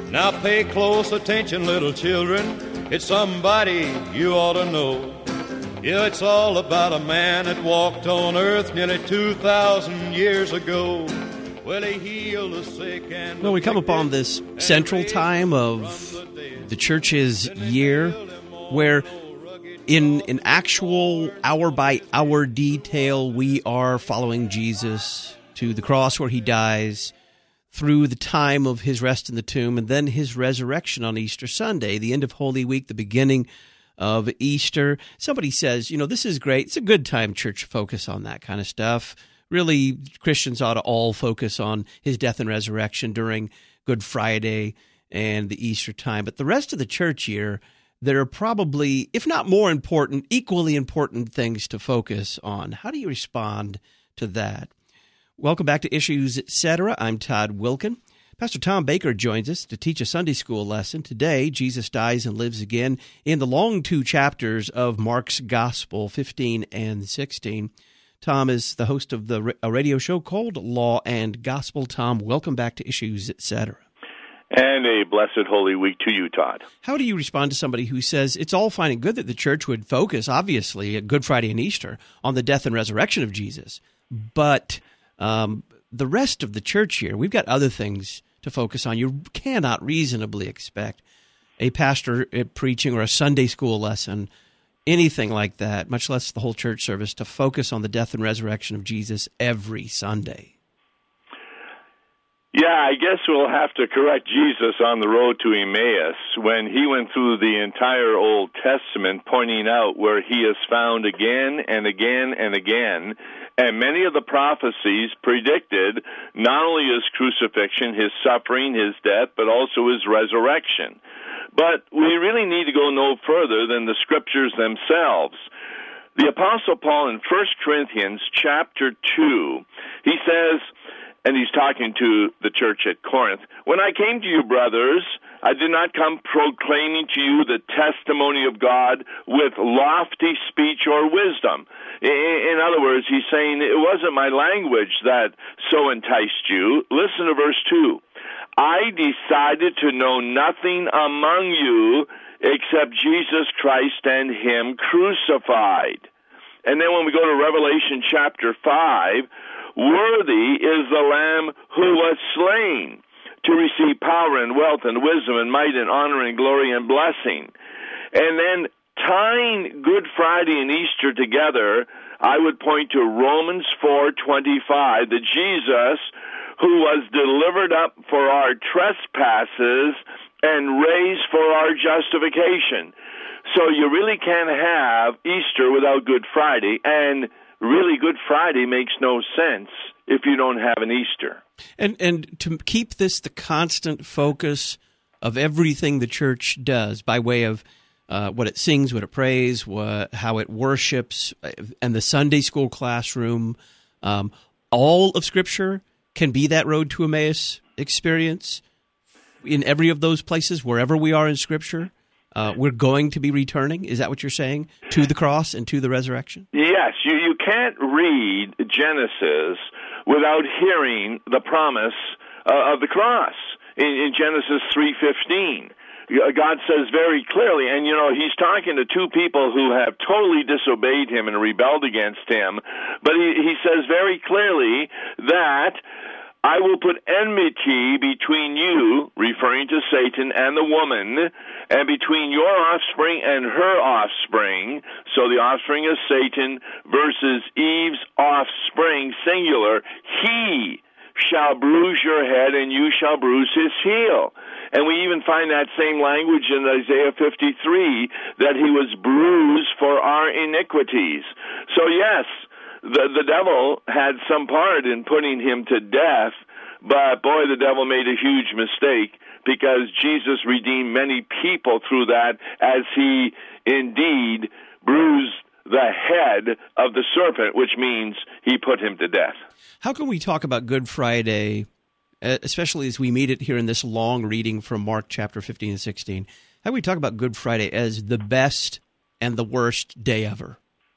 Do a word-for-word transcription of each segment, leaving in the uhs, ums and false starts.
Now pay close attention, little children. It's somebody you ought to know. Yeah, it's all about a man that walked on earth nearly two thousand years ago. Well, he healed the sick and... Well, we come upon this central time of the church's year where in an actual hour-by-hour detail, we are following Jesus to the cross where he dies, through the time of his rest in the tomb, and then his resurrection on Easter Sunday, the end of Holy Week, the beginning of Easter. Somebody says, you know, this is great. It's a good time, church, to focus on that kind of stuff. Really, Christians ought to all focus on his death and resurrection during Good Friday and the Easter time. But the rest of the church year, there are probably, if not more important, equally important things to focus on. How do you respond to that? Welcome back to Issues, et cetera. I'm Todd Wilkin. Pastor Tom Baker joins us to teach a Sunday school lesson. Today, Jesus dies and lives again in the long two chapters of Mark's Gospel, fifteen and sixteen. Tom is the host of the a radio show called Law and Gospel. Tom, welcome back to Issues, et cetera. And a blessed Holy Week to you, Todd. How do you respond to somebody who says it's all fine and good that the church would focus, obviously, at Good Friday and Easter, on the death and resurrection of Jesus, but Um, the rest of the church here, we've got other things to focus on. You cannot reasonably expect a pastor preaching or a Sunday school lesson, anything like that, much less the whole church service, to focus on the death and resurrection of Jesus every Sunday. Yeah, I guess we'll have to correct Jesus on the road to Emmaus when he went through the entire Old Testament, pointing out where he is found again and again and again. And many of the prophecies predicted not only his crucifixion, his suffering, his death, but also his resurrection. But we really need to go no further than the scriptures themselves. The Apostle Paul in First Corinthians chapter two, he says, and he's talking to the church at Corinth, "When I came to you, brothers, I did not come proclaiming to you the testimony of God with lofty speech or wisdom." In other words, he's saying it wasn't my language that so enticed you. Listen to verse two. "I decided to know nothing among you except Jesus Christ and him crucified." And then when we go to Revelation chapter five, "Worthy is the Lamb who was slain to receive power and wealth and wisdom and might and honor and glory and blessing." And then tying Good Friday and Easter together, I would point to Romans four twenty-five, that Jesus, who was delivered up for our trespasses and raised for our justification. So you really can't have Easter without Good Friday, and really Good Friday makes no sense if you don't have an Easter. And and to keep this the constant focus of everything the church does by way of uh, what it sings, what it prays, what, how it worships, and the Sunday school classroom, um, all of Scripture can be that road to Emmaus experience in every of those places, wherever we are in Scripture. Uh, we're going to be returning, is that what you're saying, to the cross and to the resurrection? Yes, you, you can't read Genesis without hearing the promise uh, of the cross in, in Genesis three fifteen. God says very clearly, and you know, he's talking to two people who have totally disobeyed him and rebelled against him, but he, he says very clearly that "I will put enmity between you," referring to Satan, "and the woman, and between your offspring and her offspring." So the offspring is Satan versus Eve's offspring, singular. "He shall bruise your head, and you shall bruise his heel." And we even find that same language in Isaiah fifty-three, that he was bruised for our iniquities. So yes, The, the devil had some part in putting him to death, but boy, the devil made a huge mistake, because Jesus redeemed many people through that, as he indeed bruised the head of the serpent, which means he put him to death. How can we talk about Good Friday, especially as we meet it here in this long reading from Mark chapter fifteen and sixteen, how can we talk about Good Friday as the best and the worst day ever?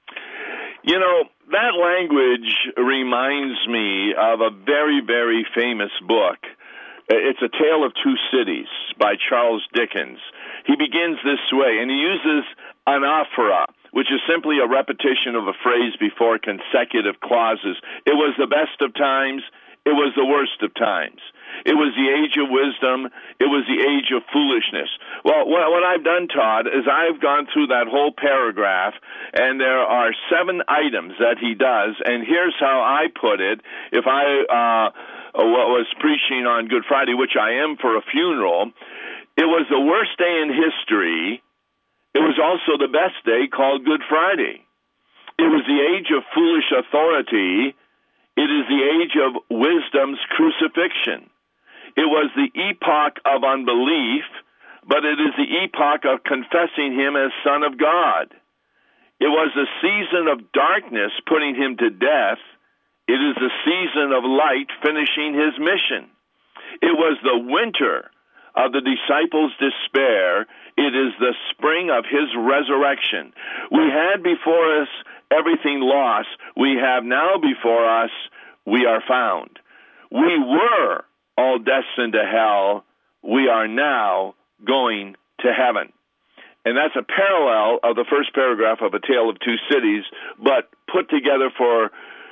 You know, that language reminds me of a very, very famous book It's A Tale of Two Cities by Charles Dickens. He begins this way, and he uses anaphora, which is simply a repetition of a phrase before consecutive clauses. It was the best of times. It was the worst of times. It was the age of wisdom. It was the age of foolishness. Well, what I've done, Todd, is I've gone through that whole paragraph, and there are seven items that he does, and here's how I put it. If I uh, was preaching on Good Friday, which I am for a funeral, it was the worst day in history. It was also the best day, called Good Friday. It was the age of foolish authority. It is the age of wisdom's crucifixion. It was the epoch of unbelief, but it is the epoch of confessing him as Son of God. It was the season of darkness, putting him to death. It is the season of light, finishing his mission. It was the winter of the disciples' despair. It is the spring of his resurrection. We had before us everything lost. We have now before us, we are found. We were all destined to hell. We are now going to heaven. And that's a parallel of the first paragraph of A Tale of Two Cities, but put together for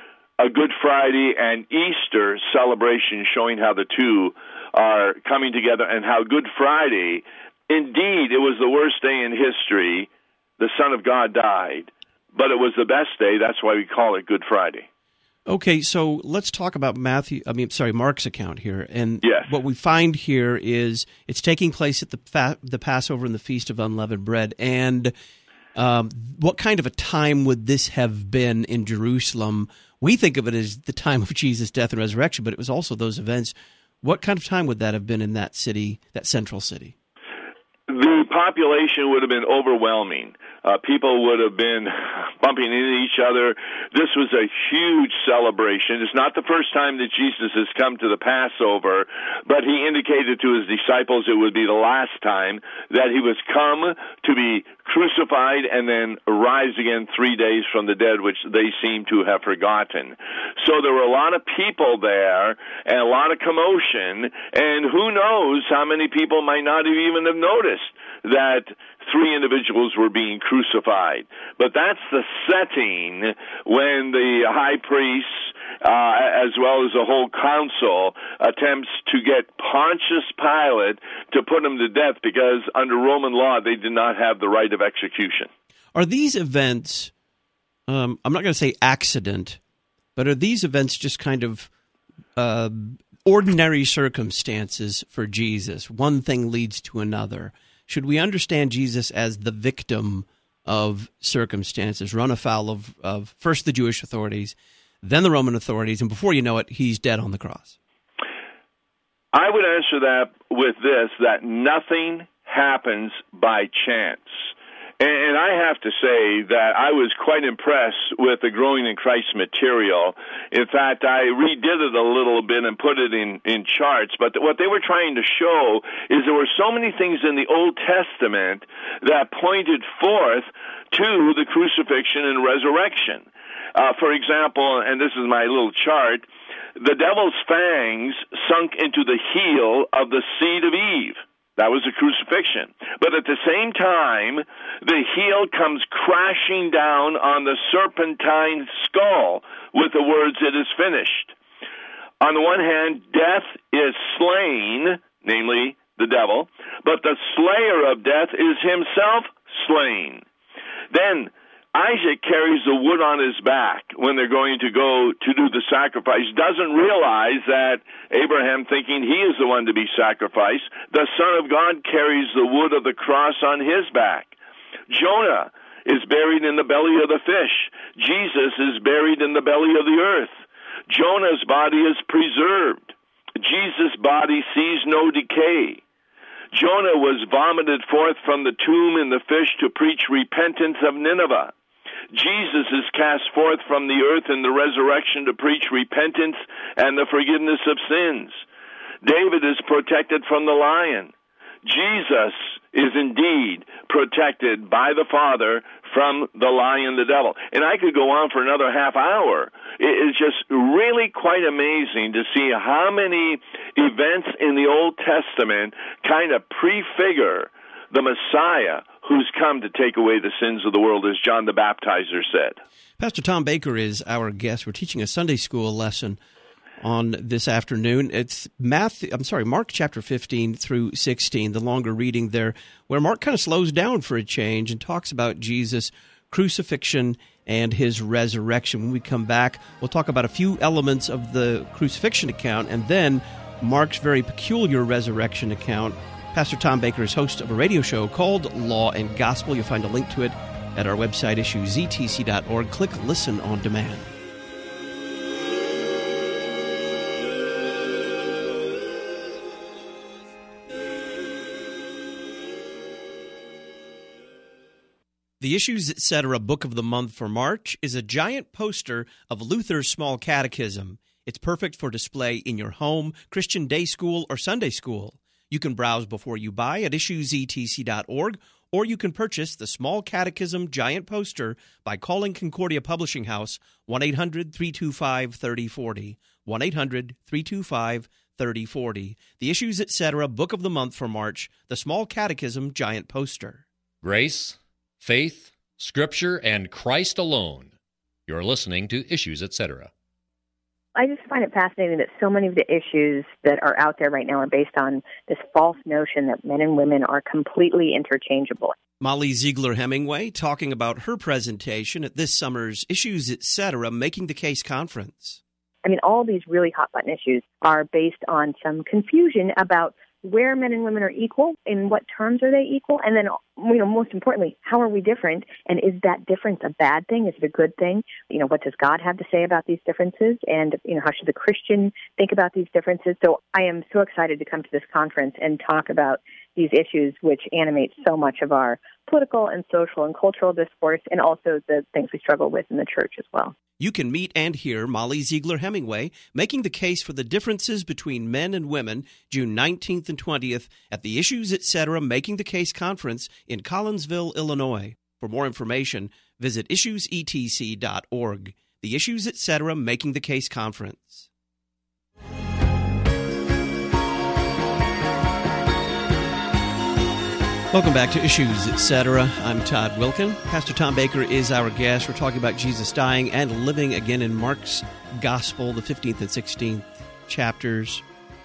a Good Friday and Easter celebration, showing how the two are coming together and how Good Friday, indeed, it was the worst day in history. The Son of God died, but it was the best day. That's why we call it Good Friday. Okay, so let's talk about Matthew. I mean, sorry, Mark's account here. And yes. What we find here is it's taking place at the fa- the Passover and the Feast of Unleavened Bread. And um, what kind of a time would this have been in Jerusalem? We think of it as the time of Jesus' death and resurrection, but it was also those events. What kind of time would that have been in that city, that central city? The population would have been overwhelming. Uh, people would have been bumping into each other. This was a huge celebration. It's not the first time that Jesus has come to the Passover, but he indicated to his disciples it would be the last time that he was come to be crucified and then rise again three days from the dead, which they seem to have forgotten. So there were a lot of people there and a lot of commotion, and who knows how many people might not even have noticed that three individuals were being crucified. But that's the setting when the high priests, uh, as well as the whole council, attempts to get Pontius Pilate to put him to death because under Roman law they did not have the right of execution. Are these events, um, I'm not going to say accident, but are these events just kind of uh, ordinary circumstances for Jesus? One thing leads to another. Should we understand Jesus as the victim of circumstances, run afoul of, of first the Jewish authorities, then the Roman authorities, and before you know it, he's dead on the cross? I would answer that with this, that nothing happens by chance. And I have to say that I was quite impressed with the Growing in Christ material. In fact, I redid it a little bit and put it in, in charts. But what they were trying to show is there were so many things in the Old Testament that pointed forth to the crucifixion and resurrection. Uh, for example, and this is my little chart, the devil's fangs sunk into the heel of the seed of Eve. That was the crucifixion. But at the same time, the heel comes crashing down on the serpentine skull with the words, "It is finished." On the one hand, death is slain, namely the devil, but the slayer of death is himself slain. Then Isaac carries the wood on his back when they're going to go to do the sacrifice, doesn't realize that Abraham, thinking he is the one to be sacrificed, the Son of God carries the wood of the cross on his back. Jonah is buried in the belly of the fish. Jesus is buried in the belly of the earth. Jonah's body is preserved. Jesus' body sees no decay. Jonah was vomited forth from the tomb in the fish to preach repentance of Nineveh. Jesus is cast forth from the earth in the resurrection to preach repentance and the forgiveness of sins. David is protected from the lion. Jesus is indeed protected by the Father from the lion, the devil. And I could go on for another half hour. It is just really quite amazing to see how many events in the Old Testament kind of prefigure the Messiah who's come to take away the sins of the world, as John the Baptizer said. Pastor Tom Baker is our guest. We're teaching a Sunday school lesson on this afternoon. It's Matthew, I'm sorry, Mark chapter fifteen through sixteen, the longer reading there, where Mark kind of slows down for a change and talks about Jesus' crucifixion and his resurrection. When we come back, we'll talk about a few elements of the crucifixion account and then Mark's very peculiar resurrection account. Pastor Tom Baker is host of a radio show called Law and Gospel. You'll find a link to it at our website, issue z t c dot org. Click Listen on Demand. The Issues Etc. Book of the Month for March is a giant poster of Luther's Small Catechism. It's perfect for display in your home, Christian day school, or Sunday school. You can browse before you buy at issue z t c dot org, or you can purchase the Small Catechism giant poster by calling Concordia Publishing House, one eight hundred three two five three oh four oh, one eight hundred three two five three oh four oh. The Issues Etc. Book of the Month for March, the Small Catechism giant poster. Grace, faith, Scripture, and Christ alone. You're listening to Issues Etc. I just find it fascinating that so many of the issues that are out there right now are based on this false notion that men and women are completely interchangeable. Molly Ziegler Hemingway talking about her presentation at this summer's Issues Etc. Making the Case conference. I mean, all these really hot-button issues are based on some confusion about where men and women are equal, in what terms are they equal, and then, you know, most importantly, how are we different, and is that difference a bad thing? Is it a good thing? You know, what does God have to say about these differences, and, you know, how should the Christian think about these differences? So I am so excited to come to this conference and talk about these issues which animate so much of our political and social and cultural discourse, and also the things we struggle with in the church as well. You can meet and hear Molly Ziegler Hemingway making the case for the differences between men and women June nineteenth and twentieth at the Issues Etc. Making the Case conference in Collinsville, Illinois. For more information, visit issues e t c dot org. The Issues Etc. Making the Case conference. Welcome back to Issues Etc. I'm Todd Wilkin. Pastor Tom Baker is our guest. We're talking about Jesus dying and living again in Mark's Gospel, the fifteenth and sixteenth chapters.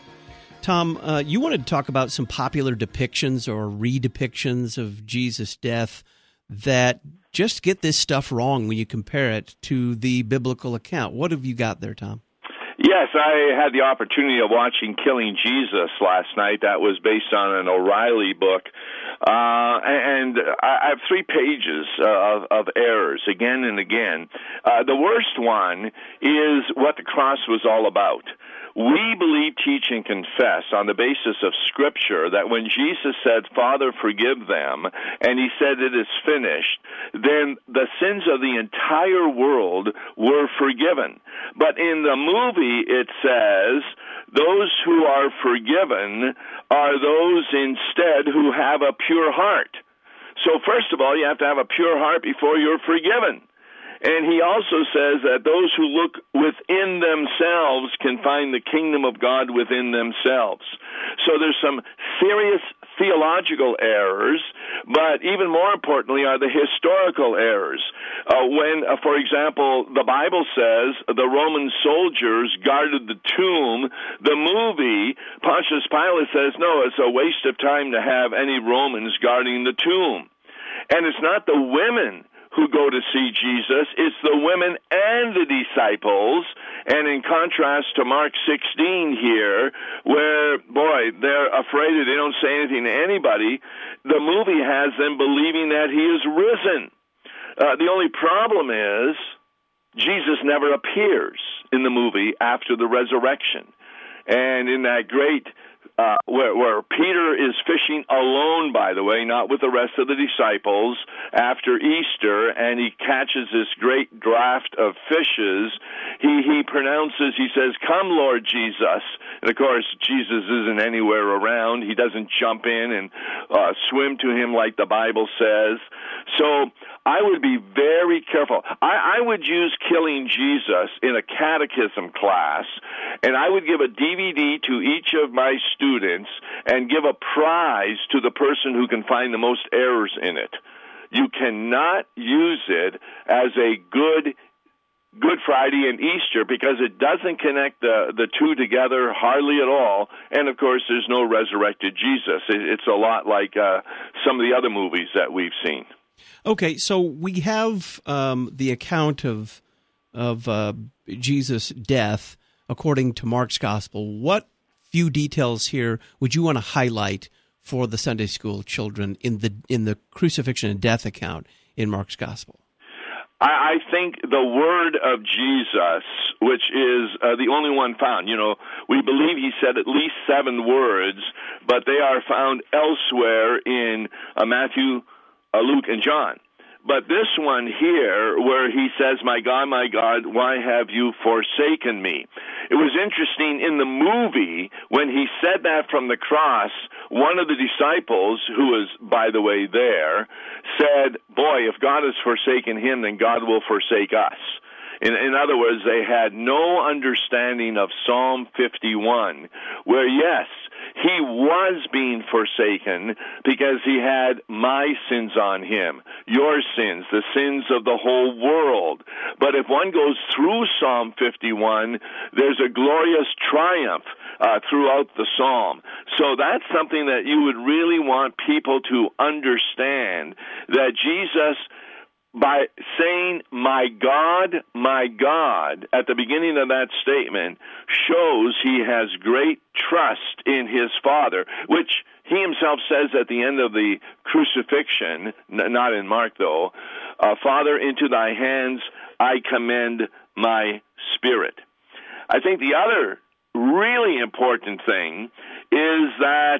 Tom, uh, you wanted to talk about some popular depictions or redepictions of Jesus' death that just get this stuff wrong when you compare it to the biblical account. What have you got there, Tom? Yes, I had the opportunity of watching Killing Jesus last night. That was based on an O'Reilly book. Uh, and I have three pages of, of errors again and again. Uh, the worst one is what the cross was all about. We believe, teach, and confess on the basis of Scripture that when Jesus said, Father, forgive them, and he said it is finished, then the sins of the entire world were forgiven. But in the movie it says, those who are forgiven are those instead who have a pure heart. So first of all, you have to have a pure heart before you're forgiven. And he also says that those who look within themselves can find the kingdom of God within themselves. So there's some serious theological errors, but even more importantly are the historical errors. Uh, when, uh, for example, the Bible says the Roman soldiers guarded the tomb, the movie, Pontius Pilate says, no, it's a waste of time to have any Romans guarding the tomb. And it's not the women who go to see Jesus, it's the women and the disciples, and in contrast to Mark sixteen here, where, boy, they're afraid that they don't say anything to anybody, the movie has them believing that he is risen. Uh, the only problem is Jesus never appears in the movie after the resurrection. And in that great uh, where, where Peter is fishing alone, by the way, not with the rest of the disciples, after Easter, and he catches this great draft of fishes. He, he pronounces, he says, "Come, Lord Jesus." And, of course, Jesus isn't anywhere around. He doesn't jump in and uh, swim to him like the Bible says. So I would be very careful. I, I would use Killing Jesus in a catechism class, and I would give a D V D to each of my students and give a prize to the person who can find the most errors in it. You cannot use it as a good Good Friday and Easter because it doesn't connect the, the two together hardly at all. And, of course, there's no resurrected Jesus. It, it's a lot like uh, some of the other movies that we've seen. Okay, so we have um, the account of of uh, Jesus' death according to Mark's Gospel. What few details here would you want to highlight for the Sunday school children in the in the crucifixion and death account in Mark's Gospel? I think the word of Jesus, which is uh, the only one found, you know, we believe he said at least seven words, but they are found elsewhere in uh, Matthew, uh, Luke, and John. But this one here, where he says, "My God, my God, why have you forsaken me?" It was interesting in the movie when he said that from the cross, one of the disciples, who was, by the way, there, said, "Boy, if God has forsaken him, then God will forsake us." In, in other words, they had no understanding of Psalm fifty-one, where, yes, he was being forsaken because he had my sins on him, your sins, the sins of the whole world. But if one goes through Psalm fifty-one, there's a glorious triumph uh, throughout the psalm. So that's something that you would really want people to understand, that Jesus, by saying, "My God, my God," at the beginning of that statement, shows he has great trust in his Father, which he himself says at the end of the crucifixion, n- not in Mark though, uh, "Father, into thy hands I commend my spirit." I think the other really important thing is that,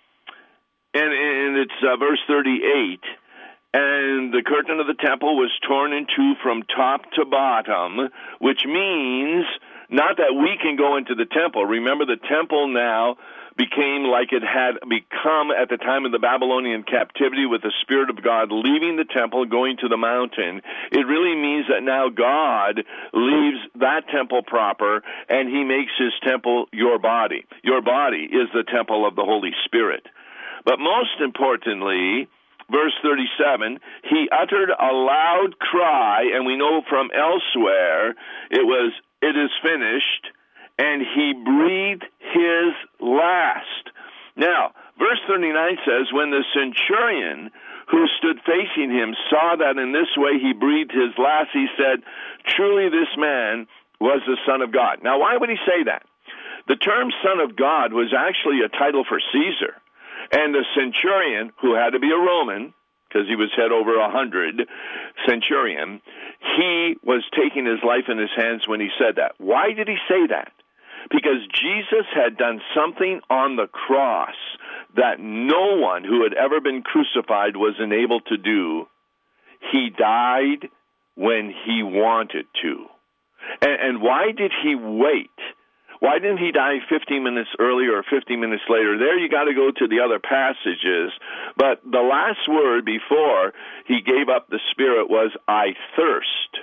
and, and it's uh, verse thirty-eight, "And the curtain of the temple was torn in two from top to bottom," which means not that we can go into the temple. Remember, the temple now became like it had become at the time of the Babylonian captivity, with the Spirit of God leaving the temple, going to the mountain. It really means that now God leaves that temple proper, and he makes his temple your body. Your body is the temple of the Holy Spirit. But most importantly, verse thirty-seven, "He uttered a loud cry," and we know from elsewhere it was, "It is finished," and he breathed his last. Now, verse thirty-nine says, "When the centurion who stood facing him saw that in this way he breathed his last, he said, 'Truly this man was the Son of God.'" Now, why would he say that? The term Son of God was actually a title for Caesar. And the centurion, who had to be a Roman, because he was head over a hundred, centurion, he was taking his life in his hands when he said that. Why did he say that? Because Jesus had done something on the cross that no one who had ever been crucified was enabled to do. He died when he wanted to. And, and why did he wait? Why didn't he die fifteen minutes earlier or fifteen minutes later? There you got to go to the other passages. But the last word before he gave up the Spirit was, "I thirst."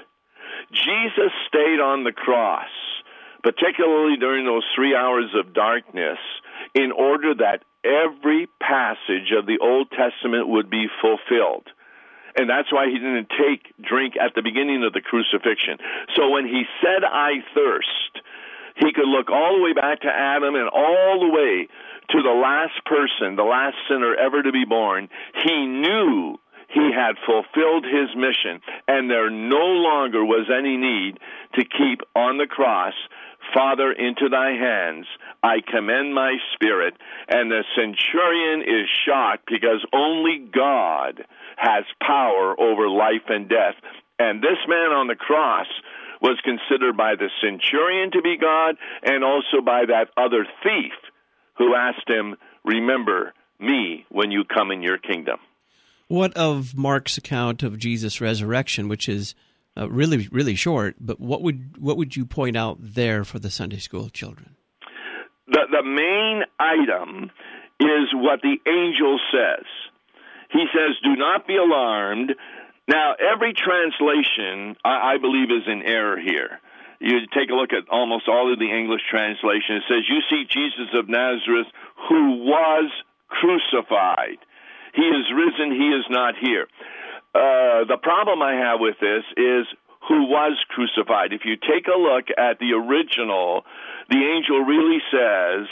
Jesus stayed on the cross, particularly during those three hours of darkness, in order that every passage of the Old Testament would be fulfilled. And that's why he didn't take drink at the beginning of the crucifixion. So when he said, "I thirst," he could look all the way back to Adam and all the way to the last person, the last sinner ever to be born. He knew he had fulfilled his mission, and there no longer was any need to keep on the cross, "Father, into thy hands I commend my spirit." And the centurion is shocked because only God has power over life and death. And this man on the cross was considered by the centurion to be God, and also by that other thief who who asked him, "Remember me when you come in your kingdom." What of Mark's account of Jesus' resurrection, which is uh, really, really short, but what would what would you point out there for the Sunday school children? The, the main item is what the angel says. He says, "Do not be alarmed." Now, every translation, I, I believe, is in error here. You take a look at almost all of the English translation. It says, "You see Jesus of Nazareth, who was crucified. He is risen, he is not here." Uh, the problem I have with this is who was crucified. If you take a look at the original, the angel really says,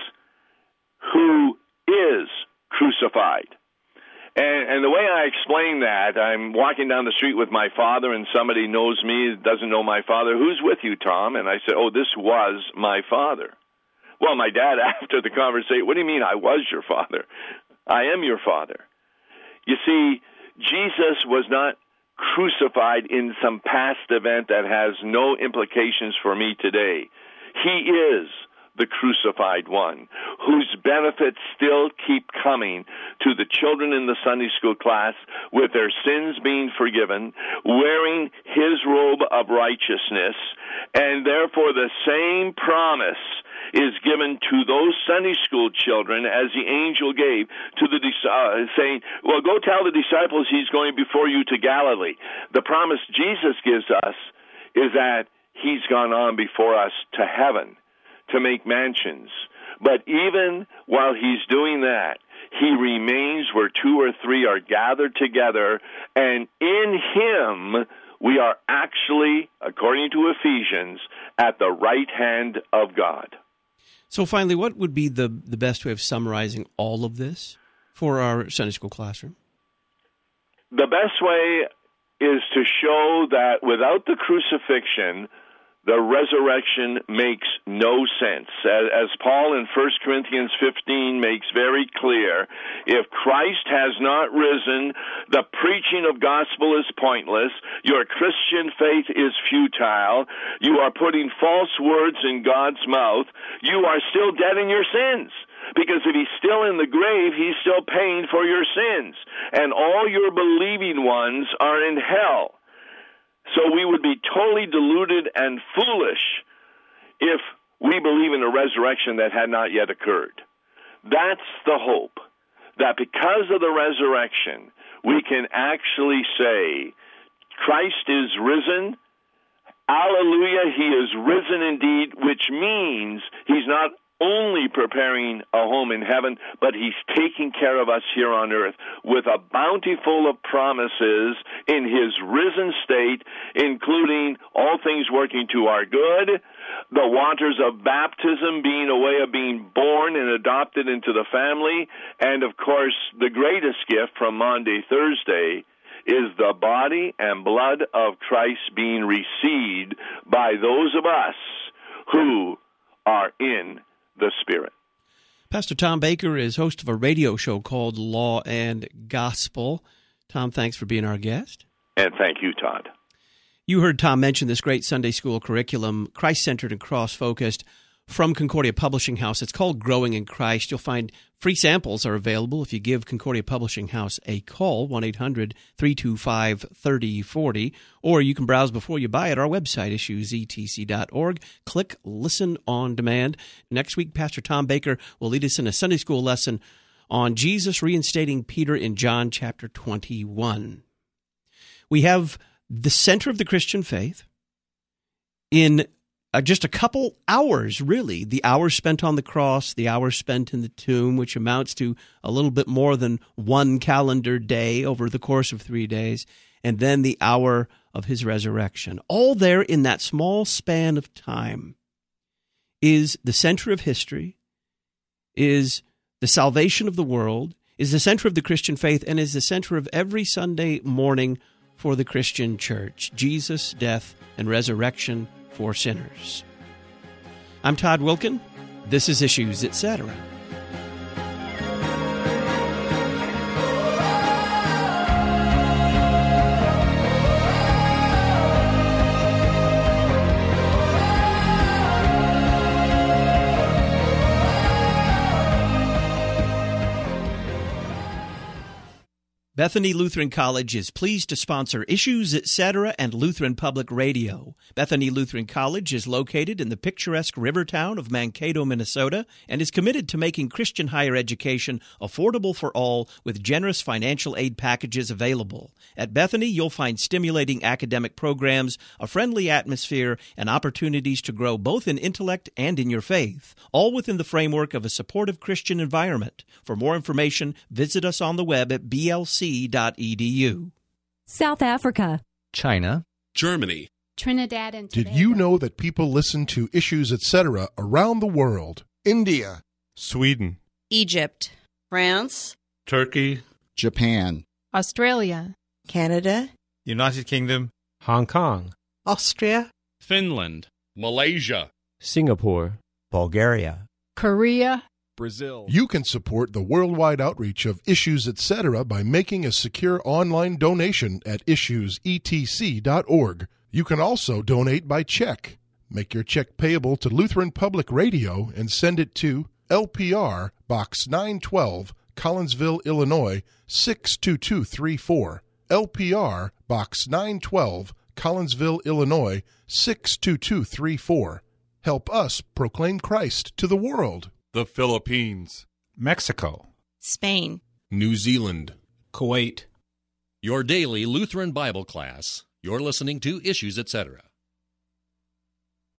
"Who is crucified?" And, and the way I explain that, I'm walking down the street with my father, and somebody knows me, doesn't know my father. "Who's with you, Tom?" And I said, "Oh, this was my father." Well, my dad, after the conversation, "What do you mean I was your father?" "I am your father." You see, Jesus was not crucified in some past event that has no implications for me today. He is the crucified one, whose benefits still keep coming to the children in the Sunday school class, with their sins being forgiven, wearing his robe of righteousness, and therefore the same promise is given to those Sunday school children as the angel gave to the uh, saying, "Well, go tell the disciples he's going before you to Galilee." The promise Jesus gives us is that he's gone on before us to heaven to make mansions. But even while he's doing that, he remains where two or three are gathered together, and in him we are actually, according to Ephesians, at the right hand of God. So finally, what would be the, the best way of summarizing all of this for our Sunday school classroom? The best way is to show that without the crucifixion, the resurrection makes no sense. As Paul in First Corinthians fifteen makes very clear, if Christ has not risen, the preaching of gospel is pointless, your Christian faith is futile, you are putting false words in God's mouth, you are still dead in your sins. Because if he's still in the grave, he's still paying for your sins. And all your believing ones are in hell. So we would be totally deluded and foolish if we believe in a resurrection that had not yet occurred. That's the hope, that because of the resurrection, we can actually say, Christ is risen, hallelujah, he is risen indeed, which means he's not only preparing a home in heaven, but he's taking care of us here on earth with a bounty full of promises in his risen state, including all things working to our good, the waters of baptism being a way of being born and adopted into the family, and of course the greatest gift from Maundy Thursday is the body and blood of Christ being received by those of us who are in the Spirit. Pastor Tom Baker is host of a radio show called Law and Gospel. Tom, thanks for being our guest. And thank you, Todd. You heard Tom mention this great Sunday school curriculum, Christ-centered and cross-focused, from Concordia Publishing House. It's called Growing in Christ. You'll find free samples are available if you give Concordia Publishing House a call, one eight hundred three two five three oh four oh, or you can browse before you buy at our website, issues e t c dot org. Click Listen on Demand. Next week, Pastor Tom Baker will lead us in a Sunday school lesson on Jesus reinstating Peter in John chapter twenty-one. We have the center of the Christian faith in Uh, just a couple hours, really. The hours spent on the cross, the hours spent in the tomb, which amounts to a little bit more than one calendar day over the course of three days, and then the hour of his resurrection. All there in that small span of time is the center of history, is the salvation of the world, is the center of the Christian faith, and is the center of every Sunday morning for the Christian church. Jesus' death and resurrection for sinners. I'm Todd Wilkin. This is Issues, et cetera. Bethany Lutheran College is pleased to sponsor Issues, et cetera and Lutheran Public Radio. Bethany Lutheran College is located in the picturesque river town of Mankato, Minnesota, and is committed to making Christian higher education affordable for all with generous financial aid packages available. At Bethany, you'll find stimulating academic programs, a friendly atmosphere, and opportunities to grow both in intellect and in your faith, all within the framework of a supportive Christian environment. For more information, visit us on the web at b l c dot e d u. South Africa, China, Germany, Trinidad and Tobago. Did you know that people listen to Issues, et cetera around the world? India, Sweden, Egypt, France, Turkey, Japan, Australia, Canada, United Kingdom, Hong Kong, Austria, Finland, Malaysia, Singapore, Bulgaria, Korea, Brazil. You can support the worldwide outreach of Issues, et cetera by making a secure online donation at issues e t c dot org. You can also donate by check. Make your check payable to Lutheran Public Radio and send it to L P R Box nine twelve, Collinsville, Illinois six two two three four. L P R Box nine twelve, Collinsville, Illinois six two two three four. Help us proclaim Christ to the world. The Philippines, Mexico, Spain, New Zealand, Kuwait. Your daily Lutheran Bible class. You're listening to Issues, et cetera.